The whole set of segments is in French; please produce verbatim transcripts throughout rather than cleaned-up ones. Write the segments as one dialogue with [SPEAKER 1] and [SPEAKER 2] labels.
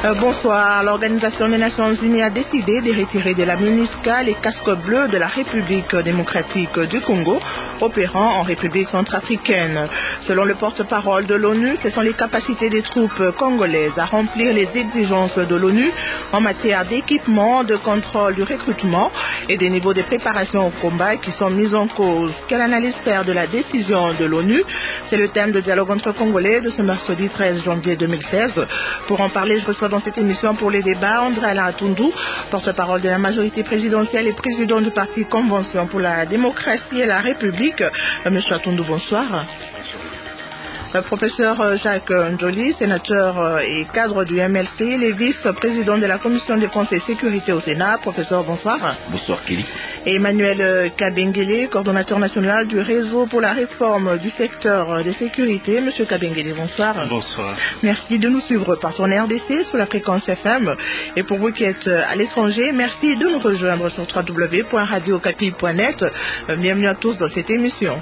[SPEAKER 1] Euh, bonsoir. L'Organisation des Nations Unies a décidé de retirer de la MINUSCA les casques bleus de la République démocratique du Congo, opérant en République centrafricaine. Selon le porte-parole de l'ONU, ce sont les capacités des troupes congolaises à remplir les exigences de l'ONU en matière d'équipement, de contrôle du recrutement et des niveaux de préparation au combat qui sont mis en cause. Quelle analyse faire de la décision de l'ONU? C'est le thème de dialogue entre Congolais de ce mercredi treize janvier deux mille seize. Pour en parler, je reçois dans cette émission pour les débats André Alatundu, porte-parole de la majorité présidentielle et président du parti Convention pour la démocratie et la République. Euh, Monsieur Atundu, bonsoir. Le professeur Jacques Njoli, sénateur et cadre du M L C, les vice-présidents de la Commission défense et sécurité au Sénat. Professeur, bonsoir.
[SPEAKER 2] Bonsoir, Kelly.
[SPEAKER 1] Et Emmanuel Kabengele, coordonnateur national du réseau pour la réforme du secteur de sécurité. Monsieur Kabengele, bonsoir.
[SPEAKER 2] Bonsoir.
[SPEAKER 1] Merci de nous suivre par son R D C sur la fréquence F M. Et pour vous qui êtes à l'étranger, merci de nous rejoindre sur w w w point radio okapi point net. Bienvenue à tous dans cette émission.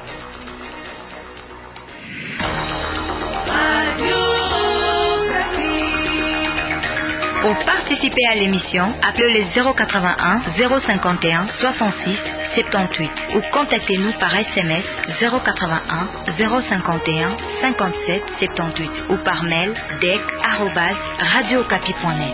[SPEAKER 3] Pour participer à l'émission, appelez le zéro quatre-vingt-un zéro cinquante et un soixante-six soixante-dix-huit ou contactez-nous par S M S zéro quatre-vingt-un zéro cinquante et un cinquante-sept soixante-dix-huit ou par mail d e c arobase radio okapi point net.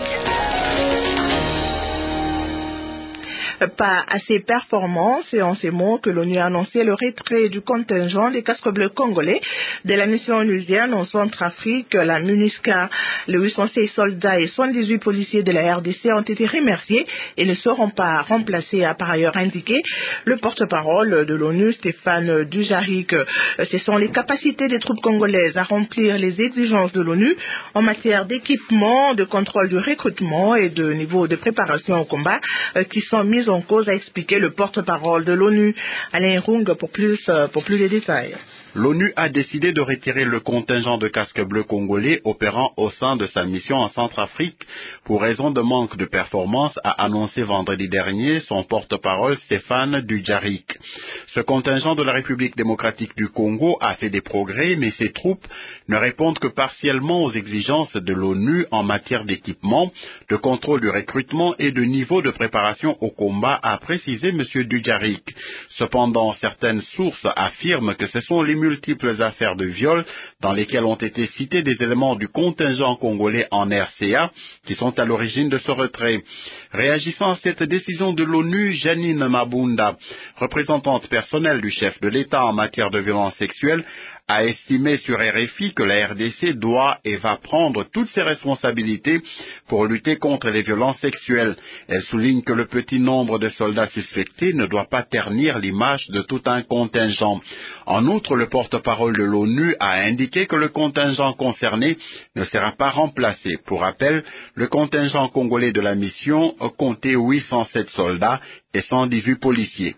[SPEAKER 1] Pas assez performant, c'est en ces mots que l'ONU a annoncé le retrait du contingent des casques bleus congolais de la mission onusienne en Centrafrique. La MINUSCA, les huit cent seize soldats et soixante-dix-huit policiers de la R D C ont été remerciés et ne seront pas remplacés, a par ailleurs indiqué le porte-parole de l'ONU, Stéphane Dujarric. Ce sont les capacités des troupes congolaises à remplir les exigences de l'ONU en matière d'équipement, de contrôle du recrutement et de niveau de préparation au combat qui sont mises en cause, a expliqué le porte-parole de l'ONU. Alain Rung pour plus, pour plus de détails.
[SPEAKER 2] L'ONU a décidé de retirer le contingent de casques bleus congolais opérant au sein de sa mission en Centrafrique pour raison de manque de performance, a annoncé vendredi dernier son porte-parole Stéphane Dujarric. Ce contingent de la République démocratique du Congo a fait des progrès, mais ses troupes ne répondent que partiellement aux exigences de l'ONU en matière d'équipement, de contrôle du recrutement et de niveau de préparation au combat, a précisé M. Dujarric. Cependant, certaines sources affirment que ce sont les multiples affaires de viol dans lesquelles ont été cités des éléments du contingent congolais en R C A qui sont à l'origine de ce retrait. Réagissant à cette décision de l'ONU, Janine Mabunda, représentante personnelle du chef de l'État en matière de violence sexuelle, a estimé sur R F I que la R D C doit et va prendre toutes ses responsabilités pour lutter contre les violences sexuelles. Elle souligne que le petit nombre de soldats suspectés ne doit pas ternir l'image de tout un contingent. En outre, le porte-parole de l'ONU a indiqué que le contingent concerné ne sera pas remplacé. Pour rappel, le contingent congolais de la mission comptait huit cent sept soldats et cent dix-huit policiers.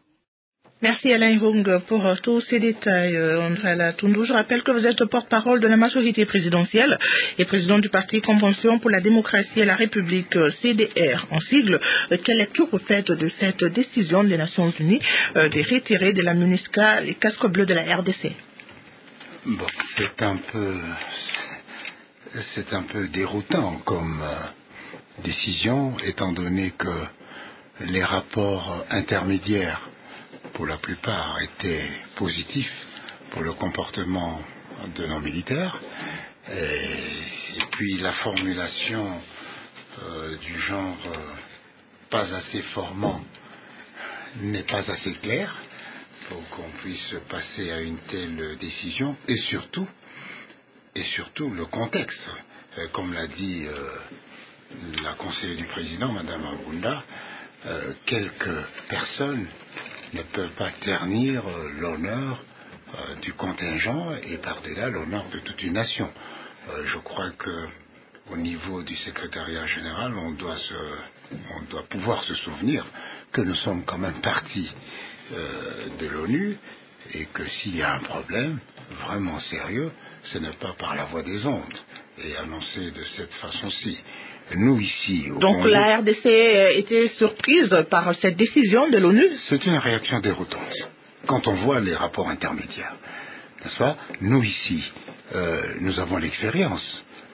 [SPEAKER 1] Merci Alain Rung pour euh, tous ces détails, euh, André Alatundu. Je rappelle que vous êtes porte-parole de la majorité présidentielle et président du parti Convention pour la démocratie et la République, euh, C D R en sigle. Euh, quelle lecture vous faites de cette décision des Nations Unies euh, de retirer de la MINUSCA les casques bleus de la R D C?
[SPEAKER 4] Bon, c'est un peu, c'est un peu déroutant comme euh, décision, étant donné que les rapports intermédiaires pour la plupart étaient positifs pour le comportement de nos militaires, et, et puis la formulation euh, du genre euh, pas assez formant n'est pas assez claire pour qu'on puisse passer à une telle décision, et surtout et surtout le contexte, euh, comme l'a dit euh, la conseillère du président, Madame Mabunda, euh, quelques personnes ne peuvent pas ternir euh, l'honneur euh, du contingent et par-delà l'honneur de toute une nation. Euh, je crois que au niveau du secrétariat général, on doit, se, on doit pouvoir se souvenir que nous sommes quand même partis euh, de l'ONU et que s'il y a un problème vraiment sérieux, ce n'est pas par la voie des ondes et annoncé de cette façon-ci. Nous ici, au
[SPEAKER 1] Donc
[SPEAKER 4] Congo,
[SPEAKER 1] la R D C était surprise par cette décision de l'ONU?
[SPEAKER 4] C'est une réaction déroutante. Quand on voit les rapports intermédiaires, n'est-ce pas? Nous ici, euh, nous avons l'expérience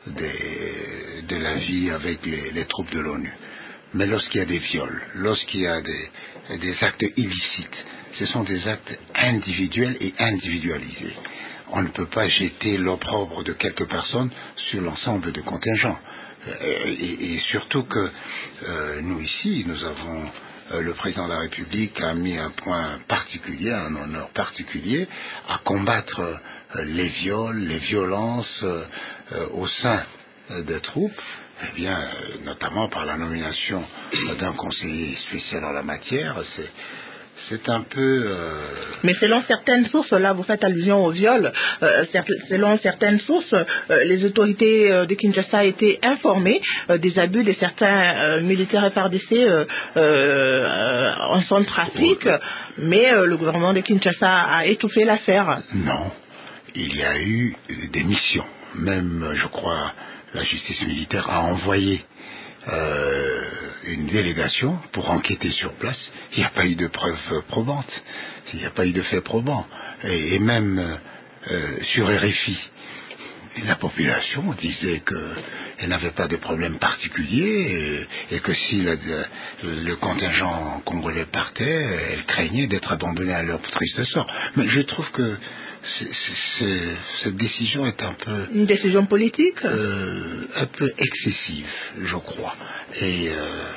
[SPEAKER 4] des, de la vie avec les, les troupes de l'ONU. Mais lorsqu'il y a des viols, lorsqu'il y a des, des actes illicites, ce sont des actes individuels et individualisés. On ne peut pas jeter l'opprobre de quelques personnes sur l'ensemble des contingents. Et, et, et surtout que euh, nous ici, nous avons, euh, le président de la République a mis un point particulier, un honneur particulier, à combattre euh, les viols, les violences euh, euh, au sein euh, des troupes, eh bien, euh, notamment par la nomination euh, d'un conseiller spécial en la matière. C'est C'est un peu... Euh...
[SPEAKER 1] Mais selon certaines sources, là vous faites allusion au viol, euh, selon certaines sources, euh, les autorités euh, de Kinshasa étaient informées euh, des abus de certains euh, militaires F R D C euh, euh, en Centrafrique, okay. mais euh, le gouvernement de Kinshasa a étouffé l'affaire.
[SPEAKER 4] Non, il y a eu des missions. Même, je crois, la justice militaire a envoyé Euh, une délégation pour enquêter sur place. Il n'y a pas eu de preuves probantes, il n'y a pas eu de faits probants. Et, et même euh, sur R F I, la population disait qu'elle n'avait pas de problème particulier et, et que si la, le contingent congolais partait, elle craignait d'être abandonnée à leur triste sort. Mais je trouve que c'est, c'est, cette décision est un peu...
[SPEAKER 1] Une décision politique
[SPEAKER 4] euh, un peu excessive, je crois, et euh,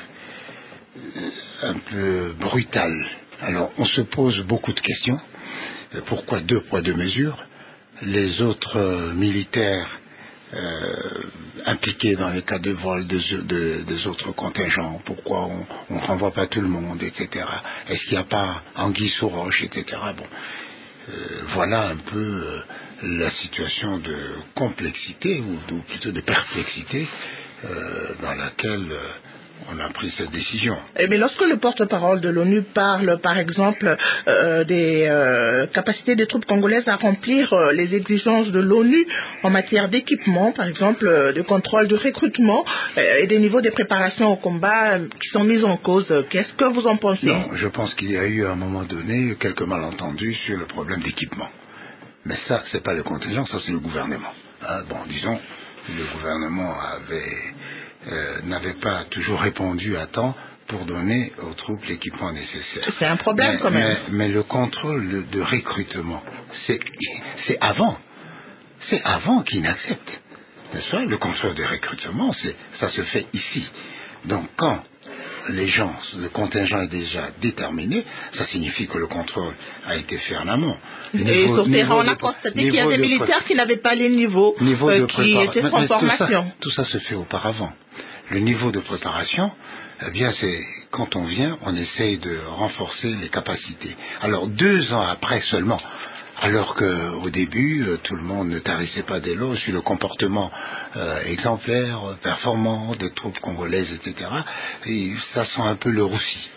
[SPEAKER 4] un peu brutale. Alors, on se pose beaucoup de questions. Pourquoi deux poids, deux mesures? Les autres euh, militaires euh, impliqués dans les cas de vol de, de, des autres contingents, pourquoi on ne renvoie pas tout le monde, et cetera. Est-ce qu'il n'y a pas anguille sous roche, et cetera. Bon. Euh, voilà un peu euh, la situation de complexité, ou, ou plutôt de perplexité, euh, dans laquelle euh, on a pris cette décision.
[SPEAKER 1] Mais lorsque le porte-parole de l'ONU parle, par exemple, euh, des euh, capacités des troupes congolaises à remplir euh, les exigences de l'ONU en matière d'équipement, par exemple, euh, de contrôle de recrutement euh, et des niveaux de préparation au combat euh, qui sont mis en cause, qu'est-ce que vous en pensez?
[SPEAKER 4] Non, je pense qu'il y a eu à un moment donné quelques malentendus sur le problème d'équipement. Mais ça, c'est pas le contingent, ça c'est le gouvernement. Hein, bon, disons, le gouvernement avait... Euh, n'avait pas toujours répondu à temps pour donner aux troupes l'équipement nécessaire.
[SPEAKER 1] C'est un problème
[SPEAKER 4] mais,
[SPEAKER 1] quand même.
[SPEAKER 4] Mais, mais le contrôle de, de recrutement, c'est, c'est avant. C'est avant qu'ils n'acceptent. N'est-ce pas? Le contrôle de recrutement, c'est, ça se fait ici. Donc quand les gens, le contingent est déjà déterminé, ça signifie que le contrôle a été fait en amont.
[SPEAKER 1] Niveau, et sur terrain, on a constaté qu'il y a des militaires qui n'avaient pas les niveaux euh, qui étaient sans formation.
[SPEAKER 4] Tout ça, tout ça se fait auparavant. Le niveau de préparation, eh bien, c'est quand on vient, on essaye de renforcer les capacités. Alors, deux ans après seulement, alors qu'au début, euh, tout le monde ne tarissait pas d'éloges sur le comportement euh, exemplaire, performant des troupes congolaises, et cetera. Et ça sent un peu le roussi.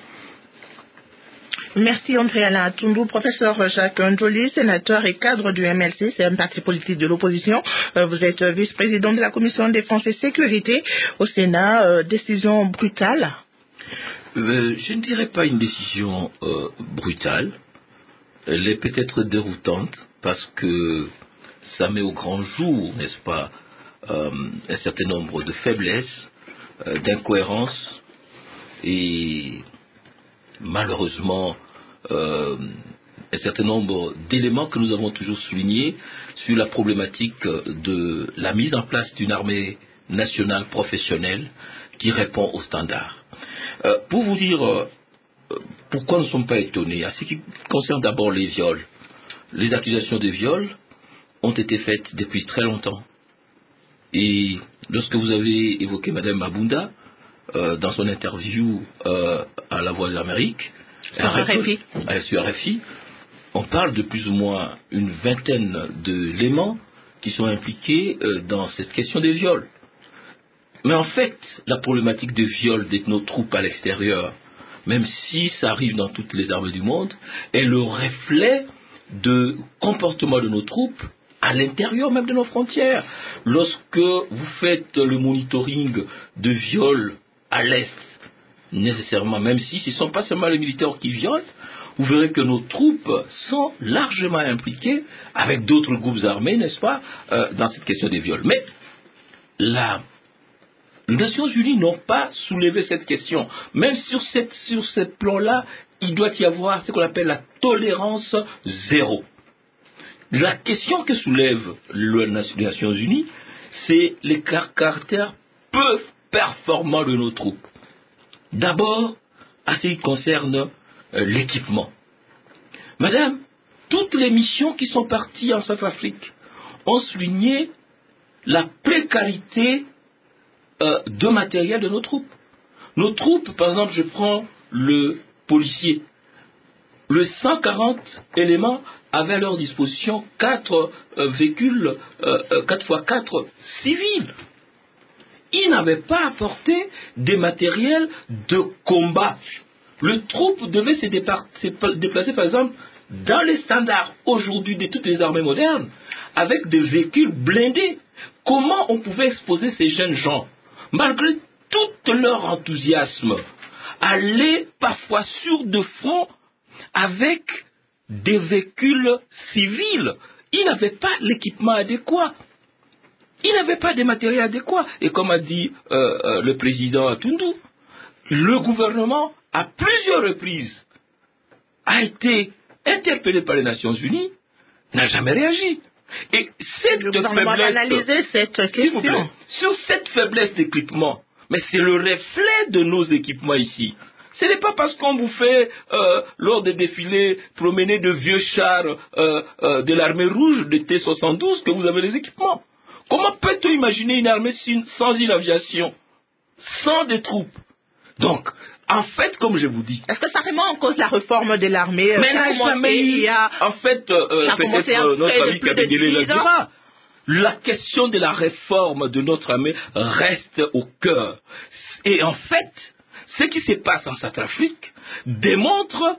[SPEAKER 1] Merci André Alain Atundu, professeur Jacques Njoli, sénateur et cadre du M L C, c'est un parti politique de l'opposition. Euh, vous êtes vice-président de la commission défense et sécurité au Sénat. Euh, décision brutale?
[SPEAKER 5] euh, Je ne dirais pas une décision euh, brutale. Elle est peut-être déroutante parce que ça met au grand jour, n'est-ce pas, euh, un certain nombre de faiblesses, euh, d'incohérences et malheureusement euh, un certain nombre d'éléments que nous avons toujours soulignés sur la problématique de la mise en place d'une armée nationale professionnelle qui répond aux standards. Euh, pour vous dire euh, pourquoi nous ne sommes pas étonnés, à ce qui concerne d'abord les viols, les accusations de viol ont été faites depuis très longtemps. Et lorsque vous avez évoqué Mme Mabunda, Euh, dans son interview euh, à La Voix de l'Amérique,
[SPEAKER 1] sur R F I.
[SPEAKER 5] Euh, sur R F I, on parle de plus ou moins une vingtaine d'éléments qui sont impliqués euh, dans cette question des viols. Mais en fait, la problématique de viol de nos troupes à l'extérieur, même si ça arrive dans toutes les armées du monde, est le reflet de comportement de nos troupes à l'intérieur même de nos frontières. Lorsque vous faites le monitoring de viols à l'Est, nécessairement, même si ce ne sont pas seulement les militaires qui violent, vous verrez que nos troupes sont largement impliquées avec d'autres groupes armés, n'est-ce pas, euh, dans cette question des viols. Mais la, les Nations Unies n'ont pas soulevé cette question. Même sur, cette, sur ce plan-là, il doit y avoir ce qu'on appelle la tolérance zéro. La question que soulève les Nations Unies, c'est les caractères peu performants de nos troupes. D'abord, à ce qui concerne euh, l'équipement. Madame, toutes les missions qui sont parties en Centrafrique ont souligné la précarité euh, de matériel de nos troupes. Nos troupes, par exemple, je prends le policier. Le cent quarante éléments avaient à leur disposition quatre euh, véhicules, euh, quatre fois quatre civils. Ils n'avaient pas apporté des matériels de combat. Le troupe devait se, départ, se déplacer, par exemple, dans les standards aujourd'hui de toutes les armées modernes, avec des véhicules blindés. Comment on pouvait exposer ces jeunes gens, malgré tout leur enthousiasme, aller parfois sur de front avec des véhicules civils? Ils n'avaient pas l'équipement adéquat. Ils n'avaient pas de matériel adéquat. Et comme a dit euh, euh, le président Atundu, le gouvernement, à plusieurs reprises, a été interpellé par les Nations Unies, n'a jamais réagi. Et cette
[SPEAKER 1] le gouvernement
[SPEAKER 5] faiblesse,
[SPEAKER 1] va analyser cette question.
[SPEAKER 5] Plaît, sur cette faiblesse d'équipement, mais c'est le reflet de nos équipements ici. Ce n'est pas parce qu'on vous fait, euh, lors des défilés, promener de vieux chars euh, euh, de l'armée rouge de T soixante-douze que vous avez les équipements. Comment peut-on imaginer une armée sans une aviation, sans des troupes? Donc, en fait, comme je vous dis...
[SPEAKER 1] Est-ce que ça remet en cause la réforme de l'armée?
[SPEAKER 5] Mais n'a jamais eu... A... En fait, euh, peut-être euh, notre ami Kabengele le dira. La question de la réforme de notre armée reste au cœur. Et en fait, ce qui se passe en Centrafrique démontre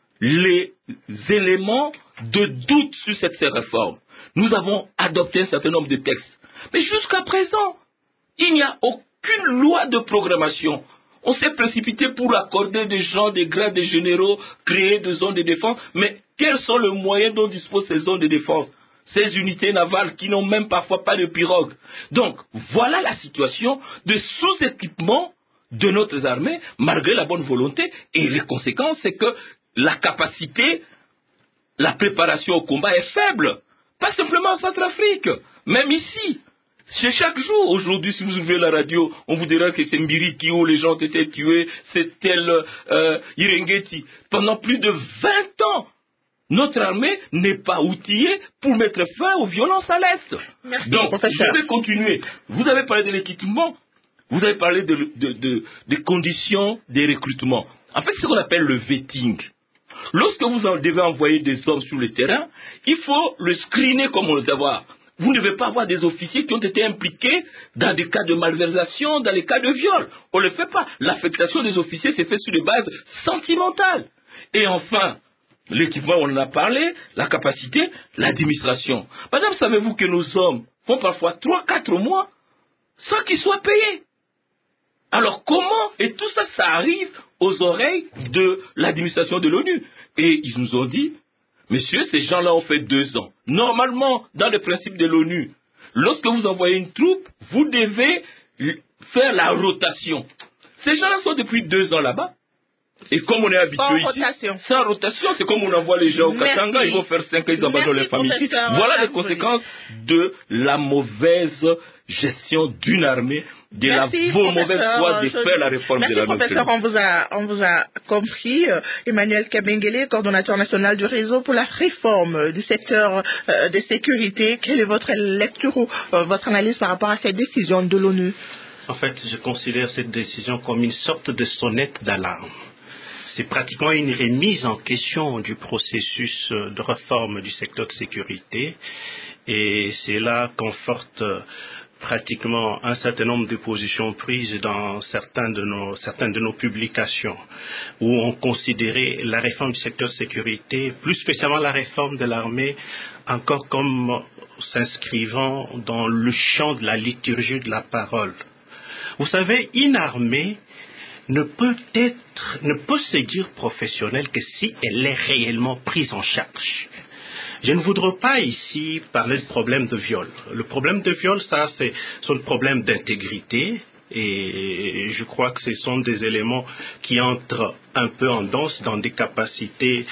[SPEAKER 5] les éléments de doute sur cette réforme. Nous avons adopté un certain nombre de textes. Mais jusqu'à présent, il n'y a aucune loi de programmation. On s'est précipité pour accorder des gens, des grades de généraux, créer des zones de défense. Mais quels sont les moyens dont disposent ces zones de défense? Ces unités navales qui n'ont même parfois pas de pirogue. Donc, voilà la situation de sous-équipement de notre armée, malgré la bonne volonté. Et les conséquences, c'est que la capacité, la préparation au combat est faible. Pas simplement en Centrafrique, même ici. C'est chaque jour, aujourd'hui, si vous ouvrez la radio, on vous dira que c'est Mbiriki où les gens ont été tués, c'est tel euh, Irengeti. Pendant plus de vingt ans, notre armée n'est pas outillée pour mettre fin aux violences à l'Est.
[SPEAKER 1] Merci,
[SPEAKER 5] donc,
[SPEAKER 1] professeur.
[SPEAKER 5] je vais continuer. Vous avez parlé de l'équipement, vous avez parlé de, de, de, des conditions des recrutements. En fait, c'est ce qu'on appelle le vetting. Lorsque vous devez envoyer des hommes sur le terrain, il faut le screener comme on le savoir. Vous ne devez pas avoir des officiers qui ont été impliqués dans des cas de malversation, dans les cas de viol. On ne le fait pas. L'affectation des officiers s'est faite sur des bases sentimentales. Et enfin, l'équipement, on en a parlé, la capacité, l'administration. Madame, savez-vous que nos hommes font parfois trois quatre mois sans qu'ils soient payés? Alors comment? Et tout ça, ça arrive aux oreilles de l'administration de l'ONU. Et ils nous ont dit, messieurs, ces gens-là ont fait deux ans. Normalement, dans le principe de l'ONU, lorsque vous envoyez une troupe, vous devez faire la rotation. Ces gens-là sont depuis deux ans là-bas. Et comme on est habitué
[SPEAKER 1] sans
[SPEAKER 5] ici,
[SPEAKER 1] rotation.
[SPEAKER 5] sans rotation, c'est comme on envoie les gens au Katanga, ils vont faire cinq ans, ils abandonnent leur famille ici. Voilà les conséquences de la mauvaise gestion d'une armée, de
[SPEAKER 1] Merci,
[SPEAKER 5] la mauvaise foi de
[SPEAKER 1] je...
[SPEAKER 5] faire la réforme
[SPEAKER 1] Merci,
[SPEAKER 5] de l'armée.
[SPEAKER 1] Professeur, on vous a, on vous a compris. Emmanuel Kabengele, coordonnateur national du réseau pour la réforme du secteur euh, de sécurité. Quelle est votre lecture ou euh, votre analyse par rapport à cette décision de l'ONU?
[SPEAKER 6] En fait, je considère cette décision comme une sorte de sonnette d'alarme. C'est pratiquement une remise en question du processus de réforme du secteur de sécurité et cela conforte pratiquement un certain nombre de positions prises dans certains de nos, certaines de nos publications où on considérait la réforme du secteur de sécurité, plus spécialement la réforme de l'armée, encore comme s'inscrivant dans le champ de la liturgie de la parole. Vous savez, une armée ne peut être, ne peut se dire professionnelle que si elle est réellement prise en charge. Je ne voudrais pas ici parler de problème de viol. Le problème de viol, ça, c'est un problème d'intégrité. Et je crois que ce sont des éléments qui entrent un peu en danse dans des capacités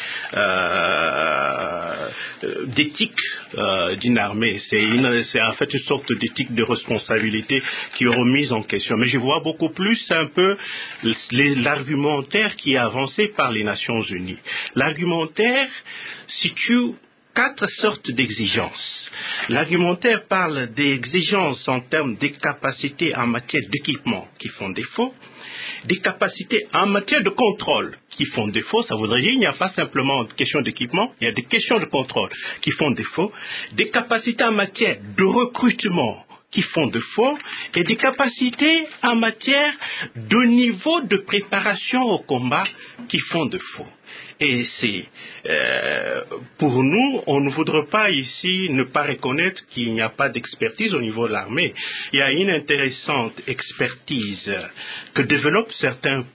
[SPEAKER 6] euh, d'éthique euh, d'une armée. C'est, une, c'est en fait une sorte d'éthique de responsabilité qui est remise en question. Mais je vois beaucoup plus un peu les, l'argumentaire qui est avancé par les Nations Unies. L'argumentaire situe quatre sortes d'exigences. L'argumentaire parle des exigences en termes des capacités en matière d'équipement qui font défaut, des capacités en matière de contrôle qui font défaut. Ça voudrait dire qu'il n'y a pas simplement de questions d'équipement, il y a des questions de contrôle qui font défaut, des capacités en matière de recrutement qui font défaut et des capacités en matière de niveau de préparation au combat qui font défaut. Et c'est, euh, pour nous, on ne voudrait pas ici ne pas reconnaître qu'il n'y a pas d'expertise au niveau de l'armée. Il y a une intéressante expertise que développent certains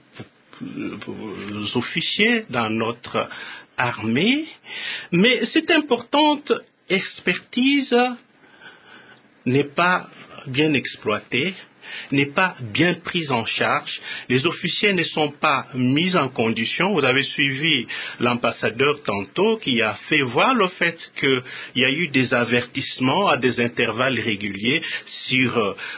[SPEAKER 6] officiers dans notre armée, mais cette importante expertise n'est pas bien exploitée, n'est pas bien prise en charge. Les officiers ne sont pas mis en condition. Vous avez suivi l'ambassadeur tantôt qui a fait voir le fait qu'il y a eu des avertissements à des intervalles réguliers sur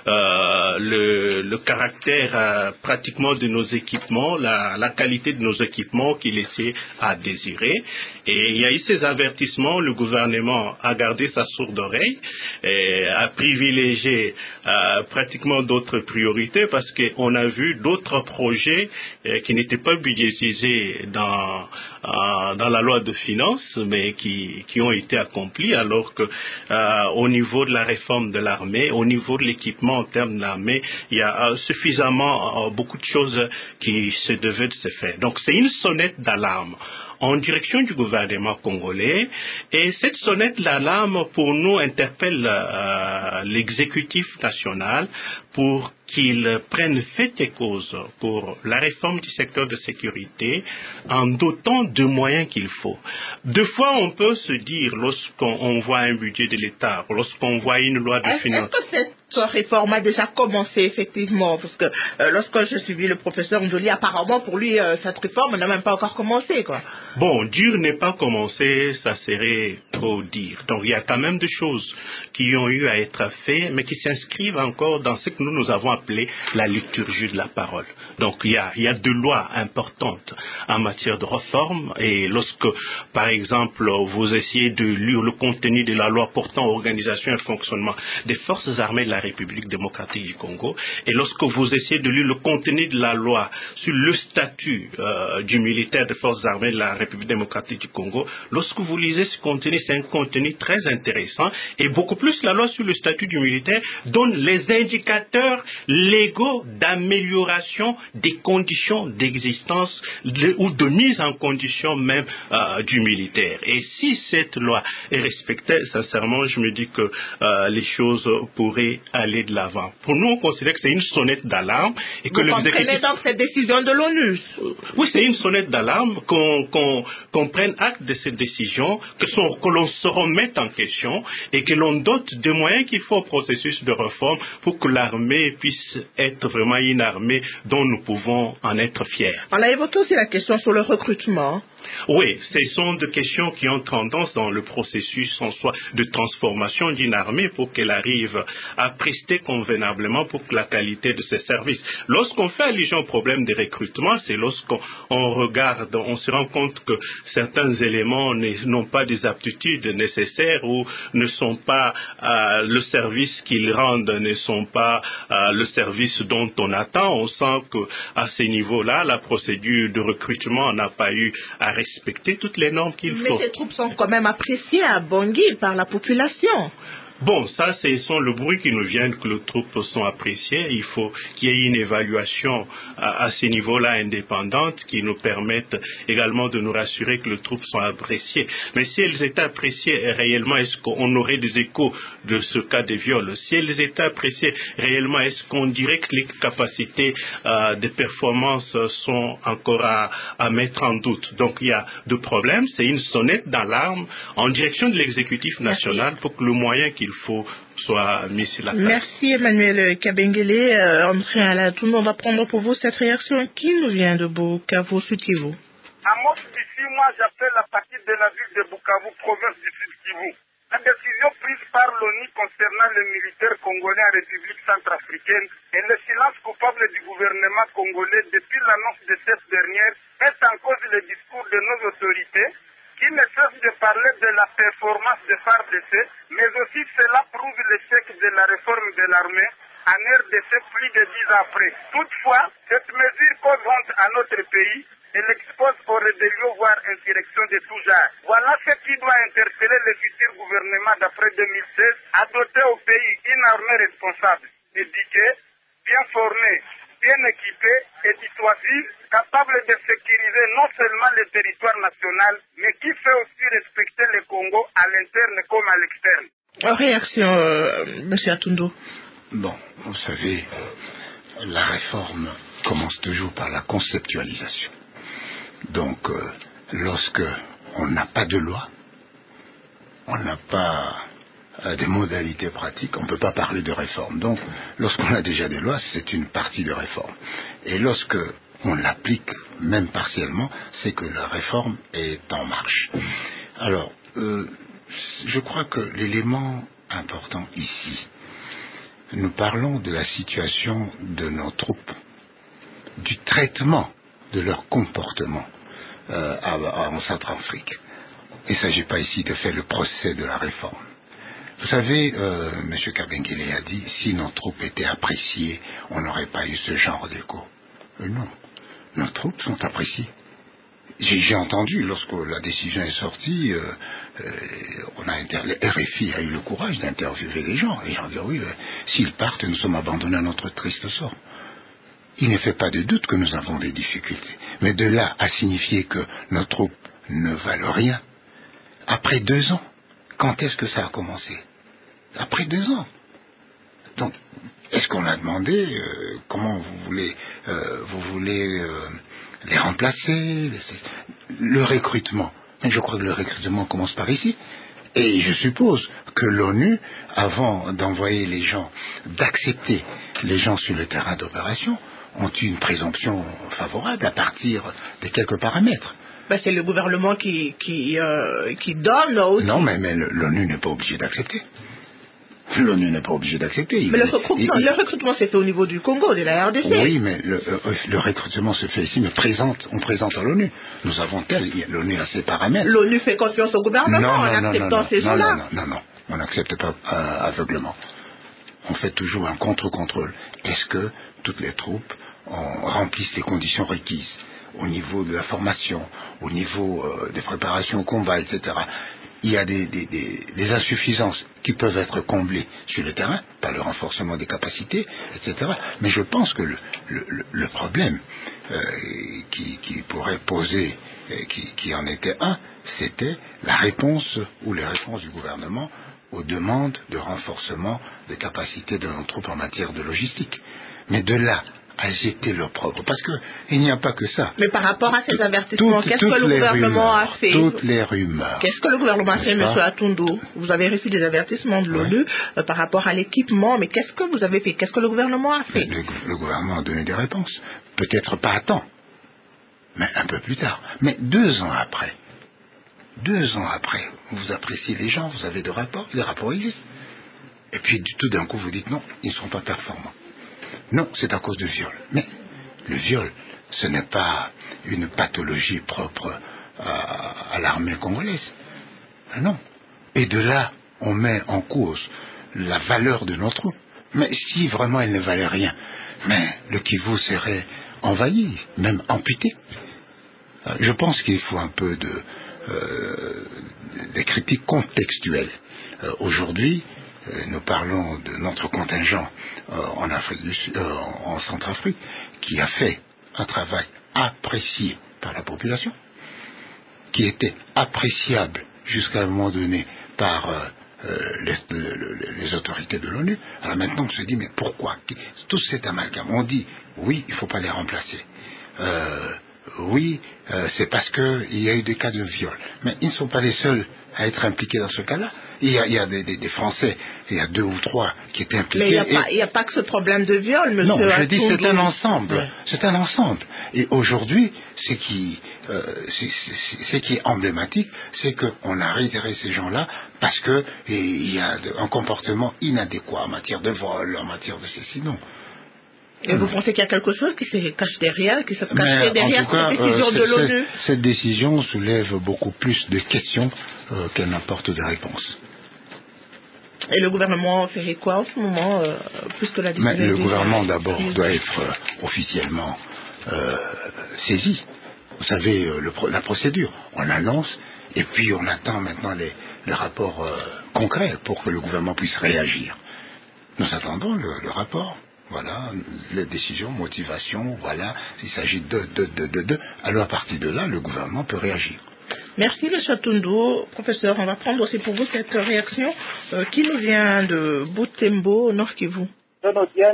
[SPEAKER 6] euh, le, le caractère euh, pratiquement de nos équipements, la, la qualité de nos équipements qui laissait à désirer. Et il y a eu ces avertissements, le gouvernement a gardé sa sourde oreille, et a privilégié euh, pratiquement d'autres priorités parce qu'on a vu d'autres projets euh, qui n'étaient pas budgétisés dans, euh, dans la loi de finances, mais qui, qui ont été accomplis, alors que euh, au niveau de la réforme de l'armée, au niveau de l'équipement en termes de l'armée, il y a euh, suffisamment euh, beaucoup de choses qui se devaient de se faire. Donc c'est une sonnette d'alarme en direction du gouvernement congolais, et cette sonnette d'alarme pour nous interpelle euh, l'exécutif national pour qu'il prenne fait et cause pour la réforme du secteur de sécurité en dotant de moyens qu'il faut. Deux fois, on peut se dire, lorsqu'on voit un budget de l'État, lorsqu'on voit une loi de finances...
[SPEAKER 1] Est-ce que cette réforme a déjà commencé, effectivement? Parce que euh, lorsque je suivis le professeur Ndoli, apparemment, pour lui, euh, cette réforme n'a même pas encore commencé, quoi.
[SPEAKER 6] Bon, dire n'est pas commencé, ça serait trop dire. Donc, il y a quand même des choses qui ont eu à être faites, mais qui s'inscrivent encore dans ce que nous, nous avons appelé la liturgie de la parole. Donc, il y a, il y a deux lois importantes en matière de réforme, et lorsque, par exemple, vous essayez de lire le contenu de la loi portant organisation et fonctionnement des forces armées de la République démocratique du Congo, et lorsque vous essayez de lire le contenu de la loi sur le statut euh, du militaire des forces armées de la République démocratique du Congo, lorsque vous lisez ce contenu, c'est un contenu très intéressant, et beaucoup plus la loi sur le statut du militaire donne les indicateurs légaux d'amélioration des conditions d'existence de, ou de mise en condition même euh, du militaire. Et si cette loi est respectée, sincèrement, je me dis que euh, les choses pourraient aller de l'avant. Pour nous, on considère que c'est une sonnette d'alarme et que
[SPEAKER 1] vous comprenez donc cette décision de l'ONU?
[SPEAKER 6] Oui, c'est une sonnette d'alarme qu'on qu'on qu'on prenne acte de cette décision, que, son, que l'on se remette en question et que l'on dote des moyens qu'il faut au processus de réforme pour que l'armée puisse être vraiment une armée dont nous pouvons en être fiers.
[SPEAKER 1] On a évoqué aussi la question sur le recrutement.
[SPEAKER 6] Oui, ce sont des questions qui ont tendance dans le processus en soi de transformation d'une armée pour qu'elle arrive à prester convenablement pour la qualité de ses services. Lorsqu'on fait allusion au problème de recrutement, c'est lorsqu'on on regarde, on se rend compte que certains éléments n'ont pas des aptitudes nécessaires ou ne sont pas euh, le service qu'ils rendent, ne sont pas euh, le service dont on attend. On sent qu'à ces niveaux-là, la procédure de recrutement n'a pas eu à respecter toutes les normes qu'il faut.
[SPEAKER 1] Mais ces troupes sont quand même appréciées à Bangui par la population.
[SPEAKER 6] Bon, ça, ce sont le bruit qui nous vient que les troupes sont appréciées. Il faut qu'il y ait une évaluation à, à ce niveau-là indépendante qui nous permette également de nous rassurer que les troupes sont appréciées. Mais si elles étaient appréciées réellement, est-ce qu'on aurait des échos de ce cas de viol? Si elles étaient appréciées réellement, est-ce qu'on dirait que les capacités euh, de performance sont encore à, à mettre en doute? Donc il y a deux problèmes. C'est une sonnette d'alarme en direction de l'exécutif national pour que le moyen qu'il il faut soit mis sur la table.
[SPEAKER 1] Merci Emmanuel Kabengele. Euh, André Alatou, on va prendre pour vous cette réaction qui nous vient de Bukavu. Sud-Kivu.
[SPEAKER 7] À moi, ici, moi, j'appelle la partie de la ville de Bukavu, province du Sud-Kivu. La décision prise par l'ONU concernant les militaires congolais en République centrafricaine et le silence coupable du gouvernement congolais depuis l'annonce de cette dernière est en cause le discours de nos autorités qui ne cesse de parler de la performance de F A R D C, mais aussi cela prouve l'échec de la réforme de l'armée en R D C plus de dix ans après. Toutefois, cette mesure cause honte à notre pays et l'expose aux rébellions, voire insurrections de tout genre. Voilà ce qui doit interpeller le futur gouvernement d'après deux mille seize, à doter au pays une armée responsable, éduquée, bien formée, bien équipée et dissuasive, capable de sécuriser non seulement le territoire national, mais qui fait aussi respecter le Congo à l'interne comme à l'externe.
[SPEAKER 1] Réaction, euh, M. Atundo.
[SPEAKER 4] Bon, vous savez, la réforme commence toujours par la conceptualisation. Donc, euh, lorsque on n'a pas de loi, on n'a pas euh, des modalités pratiques, on ne peut pas parler de réforme. Donc, lorsqu'on a déjà des lois, c'est une partie de réforme. Et lorsque on l'applique, même partiellement, c'est que la réforme est en marche. Alors, euh, je crois que l'élément important ici, nous parlons de la situation de nos troupes, du traitement de leur comportement euh, à, à, en Centrafrique. Il ne s'agit pas ici de faire le procès de la réforme. Vous savez, euh, M. Kabengele a dit, si nos troupes étaient appréciées, on n'aurait pas eu ce genre d'écho. Euh, non, nos troupes sont appréciées. J'ai, j'ai entendu, lorsque la décision est sortie, euh, euh, on a inter... le R F I a eu le courage d'interviewer les gens. Les gens disent, oui, euh, s'ils partent, nous sommes abandonnés à notre triste sort. Il ne fait pas de doute que nous avons des difficultés. Mais de là à signifier que nos troupes ne valent rien, après deux ans, quand est-ce que ça a commencé? Après deux ans. Donc, est-ce qu'on a demandé euh, comment vous voulez, euh, vous voulez euh, les remplacer, le recrutement? Mais je crois que le recrutement commence par ici. Et je suppose que l'ONU, avant d'envoyer les gens, d'accepter les gens sur le terrain d'opération, ont eu une présomption favorable à partir de quelques paramètres.
[SPEAKER 1] Ben, c'est le gouvernement qui, qui, euh, qui donne aussi.
[SPEAKER 4] Non, mais, mais l'ONU n'est pas obligé d'accepter. L'ONU n'est pas obligé d'accepter.
[SPEAKER 1] Mais le recrutement, il, le recrutement s'est fait au niveau du Congo, de la R D C.
[SPEAKER 4] Oui, mais le, le recrutement se fait ici, mais présente, on présente à l'ONU. Nous avons tel, l'ONU a ses paramètres.
[SPEAKER 1] L'ONU fait confiance au gouvernement
[SPEAKER 4] non,
[SPEAKER 1] en
[SPEAKER 4] non,
[SPEAKER 1] acceptant
[SPEAKER 4] non,
[SPEAKER 1] ces
[SPEAKER 4] non,
[SPEAKER 1] gens-là.
[SPEAKER 4] Non, non, non, non, on n'accepte pas euh, aveuglement. On fait toujours un contre-contrôle. Est-ce que toutes les troupes ont, remplissent les conditions requises au niveau de la formation, au niveau euh, des préparations au combat, et cetera. Il y a des, des, des, des insuffisances qui peuvent être comblées sur le terrain par le renforcement des capacités, et cetera. Mais je pense que le, le, le problème euh, qui, qui pourrait poser, qui, qui en était un, c'était la réponse ou les réponses du gouvernement aux demandes de renforcement des capacités de nos troupes en matière de logistique. Mais de là à jeter leur propre. Parce qu'il n'y a pas que ça.
[SPEAKER 1] Mais par rapport à ces avertissements, qu'est-ce que le gouvernement
[SPEAKER 4] rumeurs,
[SPEAKER 1] a fait?
[SPEAKER 4] Toutes les rumeurs.
[SPEAKER 1] Qu'est-ce que le gouvernement a fait, M. Atundo? Vous avez reçu des avertissements de l'ONU oui. euh, par rapport à l'équipement, mais qu'est-ce que vous avez fait? Qu'est-ce que le gouvernement a fait?
[SPEAKER 4] le, le gouvernement a donné des réponses. Peut-être pas à temps, mais un peu plus tard. Mais deux ans après, deux ans après, vous appréciez les gens, vous avez des rapports, les rapports existent. Et puis tout d'un coup, vous dites non, ils ne sont pas performants. Non, c'est à cause de viol. Mais le viol, ce n'est pas une pathologie propre à, à l'armée congolaise. Non. Et de là, on met en cause la valeur de nos troupes. Mais si vraiment elles ne valaient rien, mais le Kivu serait envahi, même amputé. Je pense qu'il faut un peu de, euh, des critiques contextuelles. Euh, aujourd'hui, euh, nous parlons de notre contingent euh, en, Afrique du Sud, euh, en Centrafrique, qui a fait un travail apprécié par la population, qui était appréciable jusqu'à un moment donné par euh, euh, les, les, les autorités de l'ONU. Alors maintenant on se dit mais pourquoi tout cet amalgame? On dit oui, il ne faut pas les remplacer. Euh, oui, euh, c'est parce qu'il y a eu des cas de viol. Mais ils ne sont pas les seuls à être impliqués dans ce cas-là. Il y a, il y a des, des, des Français, il y a deux ou trois qui étaient impliqués.
[SPEAKER 1] Mais il n'y a,
[SPEAKER 4] et...
[SPEAKER 1] a pas que ce problème de viol, monsieur.
[SPEAKER 4] Non, je dis c'est un ensemble.
[SPEAKER 1] Ouais.
[SPEAKER 4] C'est un ensemble. Et aujourd'hui, ce qui, euh, c'est, c'est, c'est qui est emblématique, c'est qu'on a réitéré ces gens-là parce qu'il y a un comportement inadéquat en matière de vol, en matière de ceci. Non.
[SPEAKER 1] Et vous pensez qu'il y a quelque chose qui se cache derrière, qui se cache
[SPEAKER 4] Mais
[SPEAKER 1] derrière
[SPEAKER 4] en tout cas,
[SPEAKER 1] cette décision
[SPEAKER 4] euh,
[SPEAKER 1] de l'ONU?
[SPEAKER 4] cette, cette décision soulève beaucoup plus de questions euh, qu'elle n'apporte de réponses.
[SPEAKER 1] Et le gouvernement ferait quoi en ce moment, euh, plus que la décision?
[SPEAKER 4] Mais le
[SPEAKER 1] déjà
[SPEAKER 4] gouvernement d'abord
[SPEAKER 1] prise.
[SPEAKER 4] doit être euh, officiellement euh, saisi. Vous savez, euh, le, la procédure, on annonce et puis on attend maintenant les, les rapports euh, concrets pour que le gouvernement puisse réagir. Nous attendons le, le rapport. Voilà, les décisions, motivations, voilà, s'il s'agit de, de, de, de, de, alors à partir de là, le gouvernement peut réagir.
[SPEAKER 1] Merci, M. Tundu. Professeur, on va prendre aussi pour vous cette réaction euh, qui nous vient de Butembo, Nord Kivu.
[SPEAKER 8] Je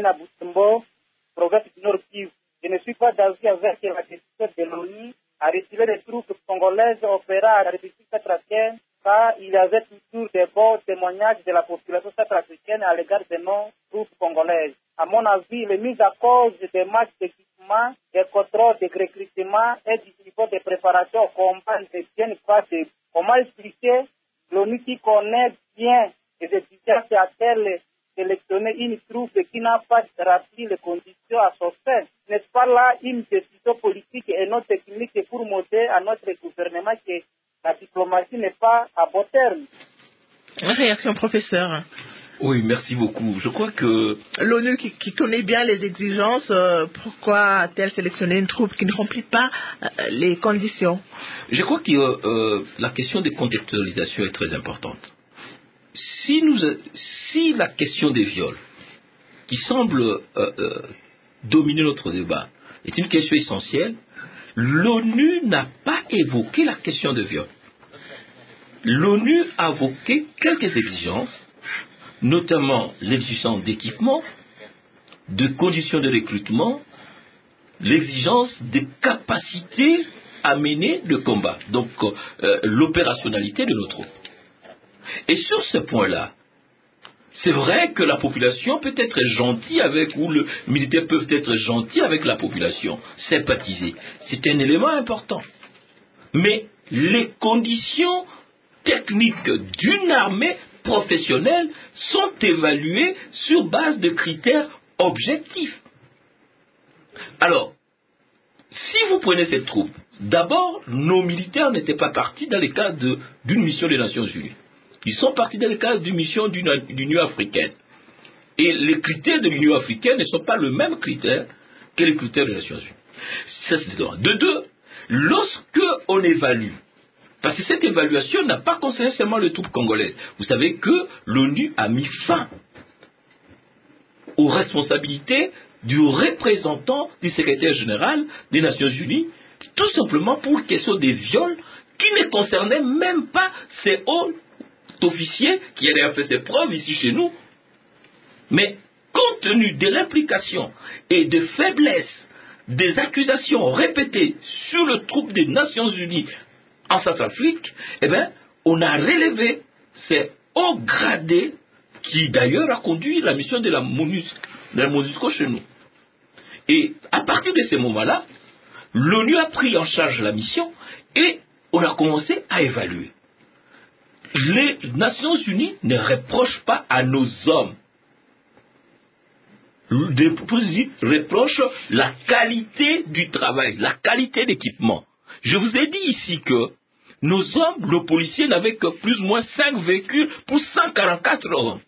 [SPEAKER 8] ne suis pas d'avis avec la décision de l'ONU à retirer les troupes congolaises opérant à la République centrafricaine, car il y avait toujours des bons témoignages de la population centrafricaine à l'égard de nos troupes congolaises. À mon avis, les mises à cause des matchs d'équipement, des contrôles de recrutement et du niveau de préparation au combat ne tiennent pas de... Comment expliquer l'ONU qui connaît bien les exigences a-t-elle sélectionner une troupe qui n'a pas rempli les conditions à son sein? N'est-ce pas là une décision politique et non technique pour montrer à notre gouvernement que la diplomatie n'est pas à bon terme?
[SPEAKER 1] Réaction, professeur.
[SPEAKER 5] Oui, merci beaucoup. Je crois que...
[SPEAKER 1] L'ONU qui, qui connaît bien les exigences, euh, pourquoi a-t-elle sélectionné une troupe qui ne remplit pas euh, les conditions?
[SPEAKER 5] Je crois que euh, la question de contextualisation est très importante. Si, nous, si la question des viols, qui semble euh, euh, dominer notre débat, est une question essentielle, l'ONU n'a pas évoqué la question de viol. L'ONU a évoqué quelques exigences, notamment l'exigence d'équipement, de conditions de recrutement, l'exigence de capacité à mener le combat, donc euh, l'opérationnalité de nos troupes. Et sur ce point-là, c'est vrai que la population peut être gentille avec, ou le militaire peut être gentil avec la population, sympathiser. C'est un élément important. Mais les conditions techniques d'une armée professionnelle sont évaluées sur base de critères objectifs. Alors, si vous prenez cette troupe, d'abord, nos militaires n'étaient pas partis dans le cadre d'une mission des Nations Unies. Ils sont partis dans le cadre d'une mission de l'Union africaine. Et les critères de l'Union africaine ne sont pas le même critère que les critères des Nations Unies. Ça, c'est de, de deux, lorsque on évalue, parce que cette évaluation n'a pas concerné seulement les troupes congolaises. Vous savez que l'ONU a mis fin aux responsabilités du représentant du secrétaire général des Nations Unies, tout simplement pour question des viols qui ne concernaient même pas ces hauts officiers qui avaient fait ses preuves ici chez nous. Mais compte tenu de l'implication et de faiblesse des accusations répétées sur le troupe des Nations Unies en Centrafrique, eh bien, on a relevé ces hauts gradés qui d'ailleurs a conduit la mission de la MONUSCO, de la MONUSCO chez nous. Et à partir de ce moment-là, l'ONU a pris en charge la mission et on a commencé à évaluer. Les Nations Unies ne reprochent pas à nos hommes. Les reprochent la qualité du travail, la qualité d'équipement. Je vous ai dit ici que nos hommes, nos policiers n'avaient que plus ou moins cinq véhicules pour cent quarante-quatre hommes.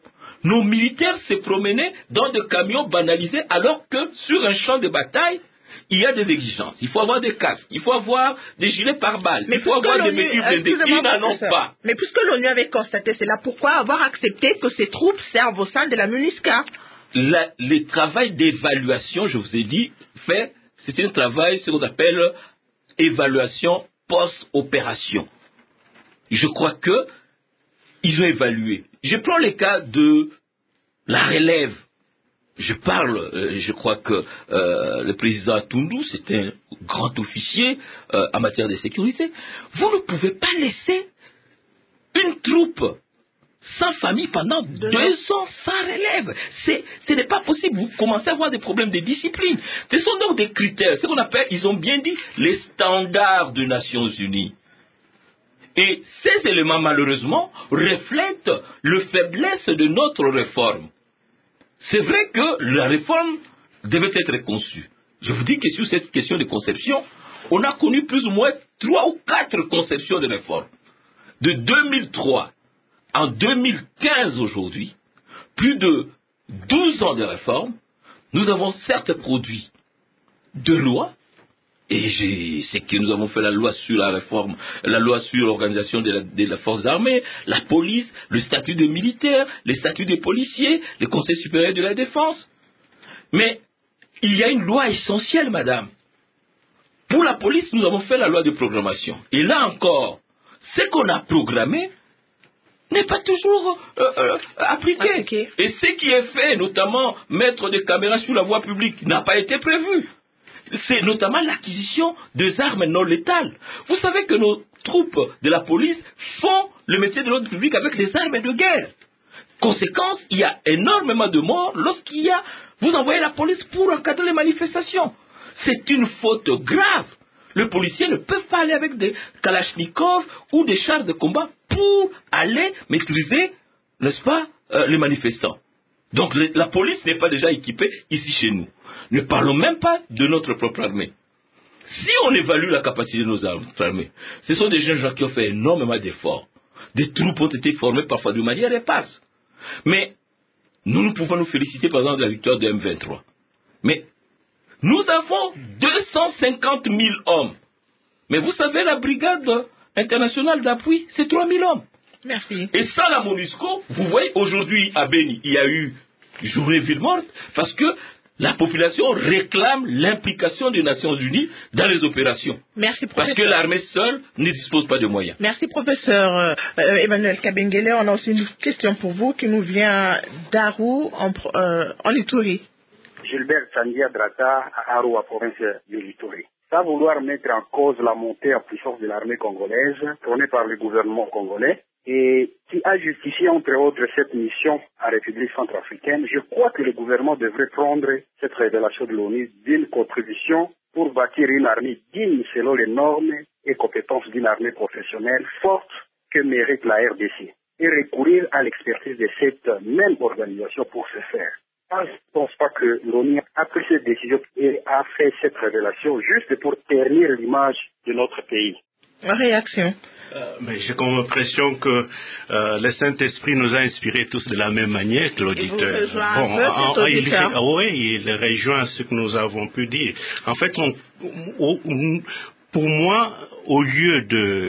[SPEAKER 5] Nos militaires se promenaient dans des camions banalisés alors que sur un champ de bataille, il y a des exigences. Il faut avoir des casques, il faut avoir des gilets pare-balles, il faut avoir des véhicules blindés. Ils n'en ont pas.
[SPEAKER 1] Mais puisque l'ONU avait constaté cela, pourquoi avoir accepté que ces troupes servent au sein de la MINUSCA?
[SPEAKER 5] La, le travail d'évaluation, je vous ai dit, fait, c'est un travail, ce qu'on appelle évaluation post-opération. Je crois que ils ont évalué. Je prends le cas de la relève. Je parle, euh, je crois que euh, le président Tundu, c'est un grand officier euh, en matière de sécurité. Vous ne pouvez pas laisser une troupe sans famille pendant deux ans sans relève. C'est, ce n'est pas possible. Vous commencez à avoir des problèmes de discipline. Ce sont donc des critères, ce qu'on appelle, ils ont bien dit, les standards des Nations Unies. Et ces éléments, malheureusement, reflètent la faiblesse de notre réforme. C'est vrai que la réforme devait être conçue. Je vous dis que sur cette question de conception, on a connu plus ou moins trois ou quatre conceptions de réforme. De deux mille trois en deux mille quinze aujourd'hui, plus de douze ans de réforme, nous avons certes produit deux lois, et c'est que nous avons fait la loi sur la réforme, la loi sur l'organisation de la, de la force armée, la police, le statut des militaires, le statut des policiers, le Conseil supérieur de la défense. Mais il y a une loi essentielle, madame. Pour la police, nous avons fait la loi de programmation. Et là encore, ce qu'on a programmé n'est pas toujours euh, euh, appliqué.
[SPEAKER 1] Okay.
[SPEAKER 5] Et ce qui est fait, notamment mettre des caméras sur la voie publique, n'a pas été prévu. C'est notamment l'acquisition des armes non létales. Vous savez que nos troupes de la police font le métier de l'ordre public avec des armes de guerre. Conséquence, il y a énormément de morts lorsqu'il y a... Vous envoyez la police pour encadrer les manifestations. C'est une faute grave. Les policiers ne peuvent pas aller avec des kalachnikovs ou des chars de combat pour aller maîtriser, n'est-ce pas, euh, les manifestants. Donc le, la police n'est pas déjà équipée ici chez nous. Ne parlons même pas de notre propre armée. Si on évalue la capacité de nos armées, ce sont des jeunes gens qui ont fait énormément d'efforts. Des troupes ont été formées parfois de manière éparse. Mais nous, nous pouvons nous féliciter par exemple de la victoire de M vingt-trois. Mais nous avons deux cent cinquante mille hommes. Mais vous savez, la brigade internationale d'appui, c'est trois mille hommes.
[SPEAKER 1] Merci.
[SPEAKER 5] Et sans la MONUSCO, vous voyez, aujourd'hui à Beni, il y a eu journée ville morte parce que la population réclame l'implication des Nations Unies dans les opérations.
[SPEAKER 1] Merci, professeur.
[SPEAKER 5] Parce que l'armée seule ne dispose pas de moyens.
[SPEAKER 1] Merci, professeur euh, Emmanuel Kabengele. On a aussi une question pour vous qui nous vient d'Arou, en, euh, en Ituri.
[SPEAKER 9] Gilbert Sandia Drata, à Arou, à province de l'Ituri. Sans vouloir mettre en cause la montée en puissance de l'armée congolaise, prônée par le gouvernement congolais, et qui a justifié entre autres cette mission en République centrafricaine, je crois que le gouvernement devrait prendre cette révélation de l'ONU d'une contribution pour bâtir une armée digne selon les normes et compétences d'une armée professionnelle forte que mérite la R D C et recourir à l'expertise de cette même organisation pour ce faire. Je ne pense pas que l'ONU a pris cette décision et a fait cette révélation juste pour ternir l'image de notre pays.
[SPEAKER 1] Réaction.
[SPEAKER 6] Euh, mais j'ai comme impression que euh, le Saint-Esprit nous a inspirés tous de la même manière que l'auditeur.
[SPEAKER 1] Bon, un peu,
[SPEAKER 6] il, il, oui, il rejoint ce que nous avons pu dire. En fait, on, on, pour moi, au lieu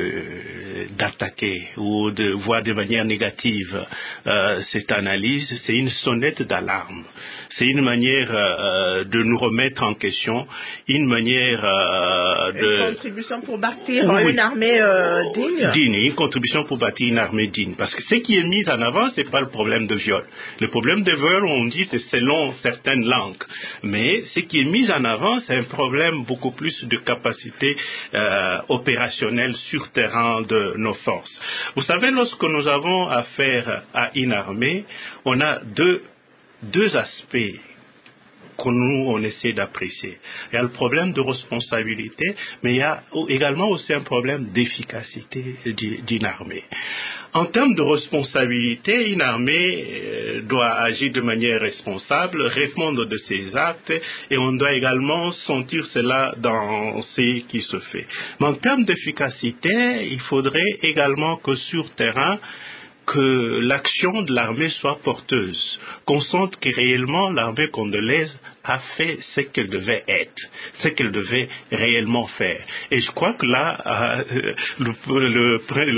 [SPEAKER 6] de d'attaquer ou de voir de manière négative euh, cette analyse, c'est une sonnette d'alarme. C'est une manière euh, de nous remettre en question, une manière euh, de...
[SPEAKER 1] Une contribution pour bâtir oui. une armée euh, digne.
[SPEAKER 6] Digne, une contribution pour bâtir une armée digne. Parce que ce qui est mis en avant, c'est pas le problème de viol. Le problème de viol, on dit, c'est selon certaines langues. Mais ce qui est mis en avant, c'est un problème beaucoup plus de capacité euh, opérationnelle sur terrain de nos forces. Vous savez, lorsque nous avons affaire à une armée, on a deux deux aspects que nous, on essaie d'apprécier. Il y a le problème de responsabilité, mais il y a également aussi un problème d'efficacité d'une armée. En termes de responsabilité, une armée doit agir de manière responsable, répondre de ses actes, et on doit également sentir cela dans ce qui se fait. Mais en termes d'efficacité, il faudrait également que sur terrain, que l'action de l'armée soit porteuse, qu'on sente que réellement l'armée congolaise a fait ce qu'elle devait être, ce qu'elle devait réellement faire. Et je crois que là, euh, le,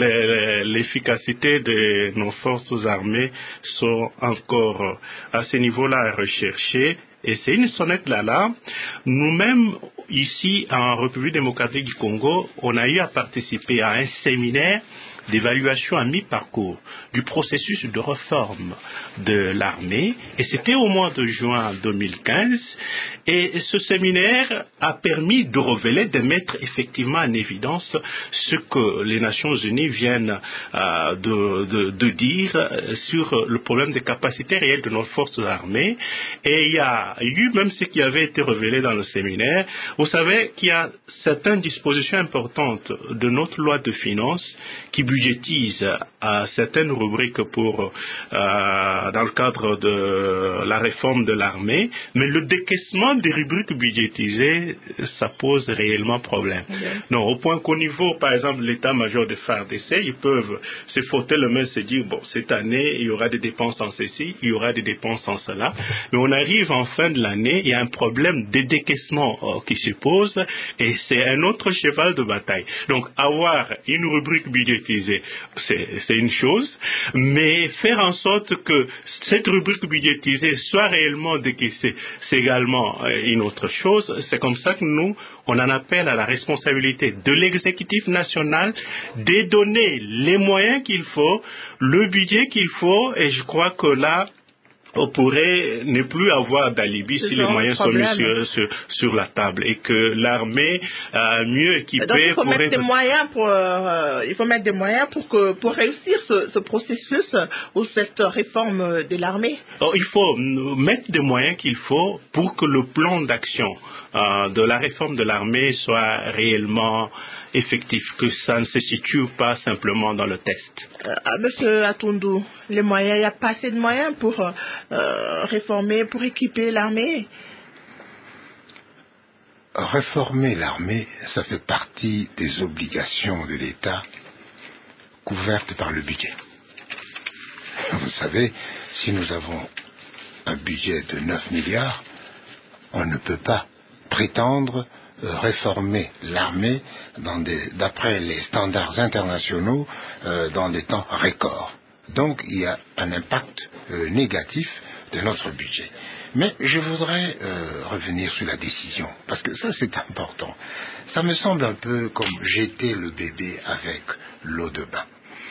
[SPEAKER 6] le, l'efficacité de nos forces armées sont encore à ce niveau-là à rechercher. Et c'est une sonnette d'alarme. Nous-mêmes, ici, en République démocratique du Congo, on a eu à participer à un séminaire d'évaluation à mi-parcours du processus de réforme de l'armée, et c'était au mois de juin deux mille quinze, et ce séminaire a permis de révéler, de mettre effectivement en évidence ce que les Nations Unies viennent euh, de, de, de dire sur le problème des capacités réelles de nos forces armées, et il y a eu même ce qui avait été révélé dans le séminaire. Vous savez qu'il y a certaines dispositions importantes de notre loi de finances qui budgétise à certaines rubriques pour euh, dans le cadre de la réforme de l'armée, mais le décaissement des rubriques budgétisées, ça pose réellement problème. Okay. Non, au point qu'au niveau, par exemple, l'état-major de F A R D C, ils peuvent se frotter le main et se dire, bon, cette année, il y aura des dépenses en ceci, il y aura des dépenses en cela, mais on arrive en fin de l'année, il y a un problème de décaissement euh, qui se pose, et c'est un autre cheval de bataille. Donc, avoir une rubrique budgétisée, c'est, c'est une chose, mais faire en sorte que cette rubrique budgétisée soit réellement décaissée, c'est également une autre chose. C'est comme ça que nous, on en appelle à la responsabilité de l'exécutif national de donner les moyens qu'il faut, le budget qu'il faut, et je crois que là, on pourrait ne plus avoir d'alibi si les moyens sont mis sur, sur, sur la table, et que l'armée euh, mieux équipée.
[SPEAKER 1] Donc il faut mettre
[SPEAKER 6] être...
[SPEAKER 1] des moyens pour euh, il faut mettre des moyens pour que pour réussir ce, ce processus ou cette réforme de l'armée.
[SPEAKER 6] Alors, il faut mettre des moyens qu'il faut pour que le plan d'action euh, de la réforme de l'armée soit réellement effectif, que ça ne se situe pas simplement dans le texte.
[SPEAKER 1] Euh, Monsieur Atundu, les moyens, il n'y a pas assez de moyens pour euh, réformer, pour équiper l'armée.
[SPEAKER 4] Réformer l'armée, ça fait partie des obligations de l'État couvertes par le budget. Vous savez, si nous avons un budget de neuf milliards, on ne peut pas prétendre réformer l'armée dans des, d'après les standards internationaux euh, dans des temps records. Donc il y a un impact euh, négatif de notre budget. Mais je voudrais euh, revenir sur la décision, parce que ça c'est important. Ça me semble un peu comme jeter le bébé avec l'eau de bain.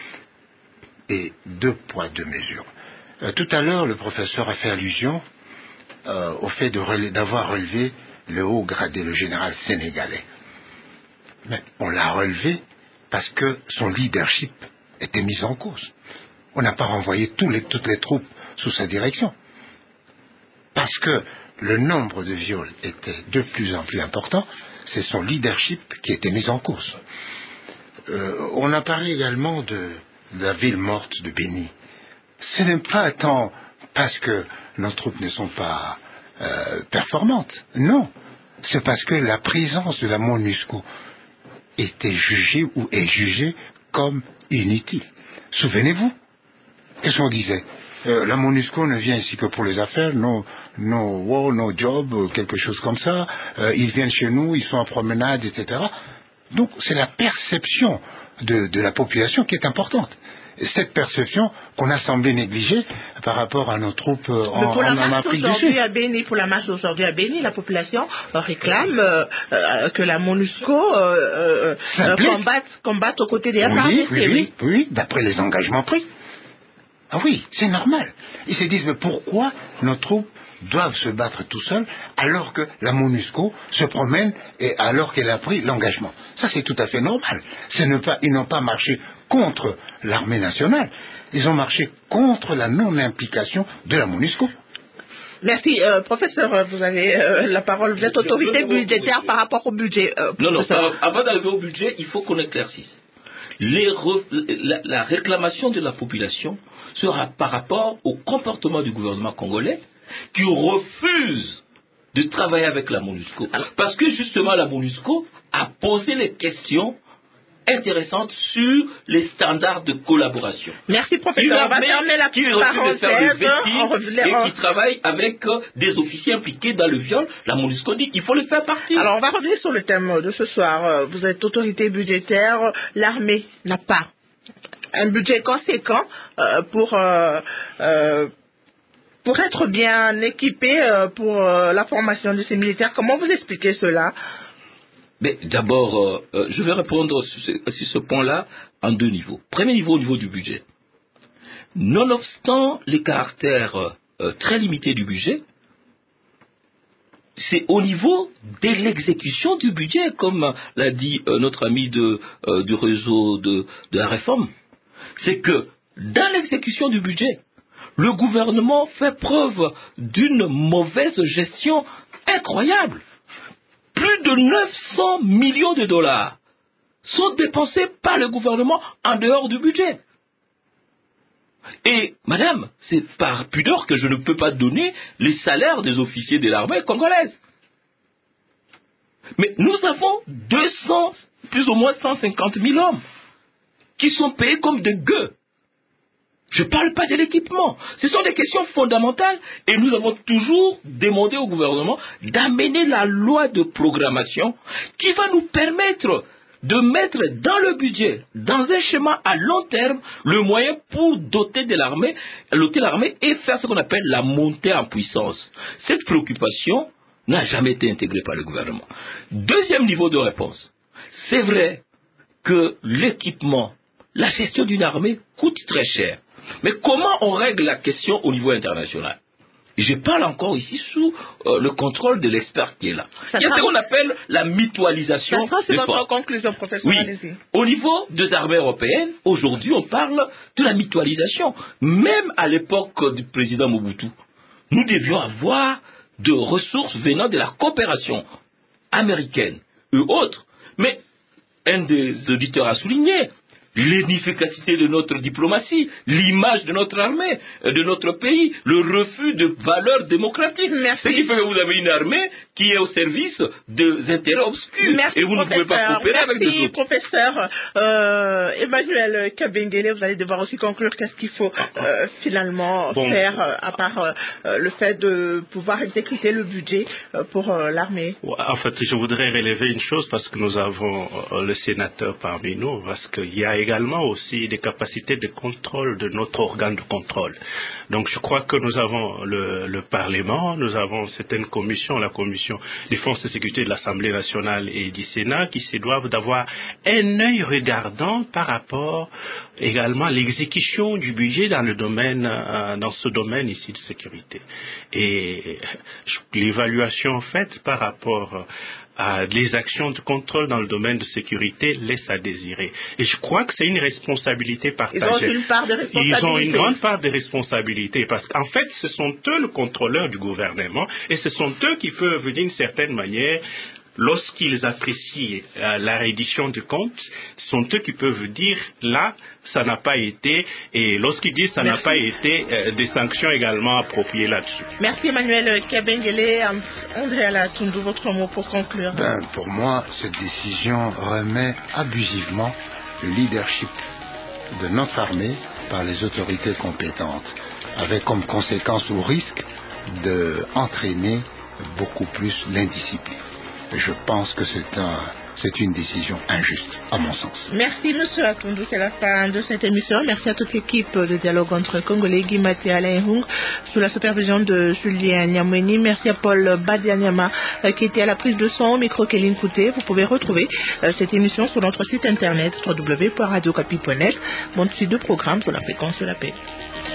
[SPEAKER 4] Et deux poids, deux mesures. Euh, tout à l'heure, le professeur a fait allusion euh, au fait de rele- d'avoir relevé le haut gradé, le général sénégalais. Mais on l'a relevé parce que son leadership était mis en cause. On n'a pas renvoyé tous les, toutes les troupes sous sa direction. Parce que le nombre de viols était de plus en plus important, c'est son leadership qui était mis en cause. Euh, on a parlé également de, de la ville morte de Béni. Ce n'est pas tant parce que nos troupes ne sont pas Euh, performante. Non, c'est parce que la présence de la MONUSCO était jugée ou est jugée comme inutile. Souvenez-vous, qu'est-ce qu'on disait euh, la MONUSCO ne vient ici que pour les affaires, no, no war, no job, quelque chose comme ça. Euh, ils viennent chez nous, ils sont en promenade, et cetera. Donc c'est la perception de, de la population qui est importante. Et cette perception qu'on a semblé négliger par rapport à nos troupes en, en, en Afrique du Sud.
[SPEAKER 1] À Béni, pour la marche aujourd'hui à Béni, la population réclame euh, euh, que la MONUSCO euh, euh, combatte, combatte aux côtés des F A R D C.
[SPEAKER 4] Oui, oui, oui, oui, d'après les engagements pris. Ah oui, c'est normal. Ils se disent, mais pourquoi nos troupes doivent se battre tout seuls alors que la MONUSCO se promène et alors qu'elle a pris l'engagement. Ça, c'est tout à fait normal. Ce n'est pas, ils n'ont pas marché contre l'armée nationale. Ils ont marché contre la non-implication de la MONUSCO.
[SPEAKER 1] Merci. Euh, professeur, vous avez euh, la parole. Vous êtes autorité budgétaire par rapport au budget. Euh,
[SPEAKER 5] non, non, par, avant d'arriver au budget, il faut qu'on éclaircisse. Les re, la, la réclamation de la population sera par rapport au comportement du gouvernement congolais qui refuse de travailler avec la MONUSCO. Parce que justement la MONUSCO a posé les questions intéressante sur les standards de collaboration.
[SPEAKER 1] Merci professeur. On va fermer la
[SPEAKER 5] qui
[SPEAKER 1] parenthèse.
[SPEAKER 5] Et qui travaille avec euh, des officiers impliqués dans le viol, la MONUSCO dit qu'il faut le faire partir.
[SPEAKER 1] Alors on va revenir sur le thème de ce soir. Vous êtes autorité budgétaire, l'armée n'a pas un budget conséquent euh, pour euh, euh, pour être bien équipé euh, pour euh, la formation de ces militaires. Comment vous expliquez cela?
[SPEAKER 5] Mais d'abord, euh, euh, je vais répondre sur ce, sur ce point-là en deux niveaux. Premier niveau, au niveau du budget. Nonobstant les caractères euh, très limités du budget, c'est au niveau de l'exécution du budget, comme l'a dit euh, notre ami de, euh, du réseau de, de la réforme. C'est que dans l'exécution du budget, le gouvernement fait preuve d'une mauvaise gestion incroyable. Plus de neuf cents millions de dollars sont dépensés par le gouvernement en dehors du budget. Et, madame, c'est par pudeur que je ne peux pas donner les salaires des officiers de l'armée congolaise. Mais nous avons deux cents, plus ou moins cent cinquante mille hommes qui sont payés comme des gueux. Je ne parle pas de l'équipement. Ce sont des questions fondamentales et nous avons toujours demandé au gouvernement d'amener la loi de programmation qui va nous permettre de mettre dans le budget, dans un schéma à long terme, le moyen pour doter de l'armée, doter l'armée et faire ce qu'on appelle la montée en puissance. Cette préoccupation n'a jamais été intégrée par le gouvernement. Deuxième niveau de réponse. C'est vrai que l'équipement, la gestion d'une armée coûte très cher. Mais comment on règle la question au niveau international? Je parle encore ici sous euh, le contrôle de l'expert qui est là. Ça Il y a ce qu'on appelle la mutualisation.
[SPEAKER 1] Ça c'est votre conclusion, professeur.
[SPEAKER 5] Oui.
[SPEAKER 1] Allez-y.
[SPEAKER 5] Au niveau des armées européennes, aujourd'hui, on parle de la mutualisation. Même à l'époque du président Mobutu, nous devions avoir de ressources venant de la coopération américaine et autres. Mais un des auditeurs a souligné l'inefficacité de notre diplomatie, l'image de notre armée, de notre pays, le refus de valeurs démocratiques.
[SPEAKER 1] Merci.
[SPEAKER 5] Ce qui fait que vous avez une armée qui est au service des intérêts obscurs.
[SPEAKER 1] Merci,
[SPEAKER 5] et vous ne pouvez pas coopérer
[SPEAKER 1] Merci,
[SPEAKER 5] avec les autres.
[SPEAKER 1] Professeur euh, Emmanuel Kabengele, vous allez devoir aussi conclure qu'est-ce qu'il faut euh, finalement bon. faire euh, à part euh, le fait de pouvoir exécuter le budget euh, pour euh, l'armée.
[SPEAKER 6] En fait, je voudrais relever une chose parce que nous avons euh, le sénateur parmi nous, parce qu'il y a également aussi des capacités de contrôle de notre organe de contrôle. Donc je crois que nous avons le, le Parlement, nous avons certaines commissions, la commission défense et sécurité de l'Assemblée nationale et du Sénat qui se doivent d'avoir un œil regardant par rapport également à l'exécution du budget dans le domaine, euh, dans ce domaine ici de sécurité. Et l'évaluation faite par rapport à les actions de contrôle dans le domaine de sécurité laisse à désirer. Et je crois que c'est une responsabilité partagée.
[SPEAKER 1] Ils ont une part de responsabilité.
[SPEAKER 6] Ils ont une grande part de responsabilité parce qu'en fait, ce sont eux le contrôleur du gouvernement et ce sont eux qui peuvent, d'une certaine manière, lorsqu'ils apprécient euh, la reddition de comptes, ce sont eux qui peuvent dire là, ça n'a pas été, et lorsqu'ils disent ça n'a pas été, euh, des sanctions également appropriées là-dessus.
[SPEAKER 1] Merci Emmanuel Kabengele. André Alatundu, votre mot pour conclure.
[SPEAKER 4] Ben, pour moi, cette décision remet abusivement le leadership de notre armée par les autorités compétentes, avec comme conséquence ou risque d'entraîner beaucoup plus l'indiscipline. Je pense que c'est un, c'est une décision injuste, à mon sens.
[SPEAKER 1] Merci, monsieur Atundu. C'est la fin de cette émission. Merci à toute l'équipe de Dialogue entre Congolais, Guy Mathieu et Alain Hung, sous la supervision de Julien Nyamweni. Merci à Paul Badianyama, euh, qui était à la prise de son au micro Kéline Kouté. Vous pouvez retrouver euh, cette émission sur notre site internet w w w point radio okapi point net. Bon suite de programme sur la fréquence de la paix.